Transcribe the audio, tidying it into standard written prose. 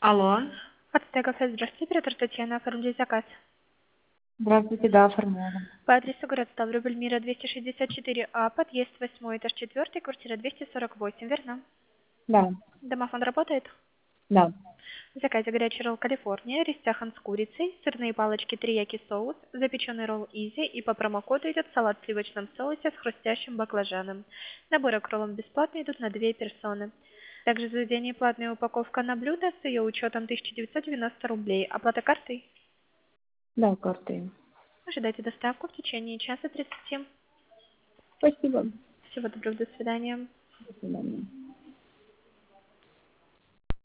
Алло. Ацтека Фест, здравствуйте, оператор Татьяна, оформили заказ. Здравствуйте, да, оформляю. По адресу город Ставрополь, Мира 264А, подъезд 8, этаж 4, квартира 248, верно? Да, Домофон работает? да. В заказе горячий ролл Калифорния, рис с курицей, сырные палочки терияки соус, запеченный ролл Изи и по промокоду идет салат в сливочном соусе с хрустящим баклажаном. Наборы к роллам бесплатно идут на 2 персоны. Также в заведении платная упаковка на блюдо с ее учетом 1990 рублей. Оплата картой? Да, карты. Ожидайте доставку в течение часа 30. Спасибо. Всего доброго, до свидания. До свидания.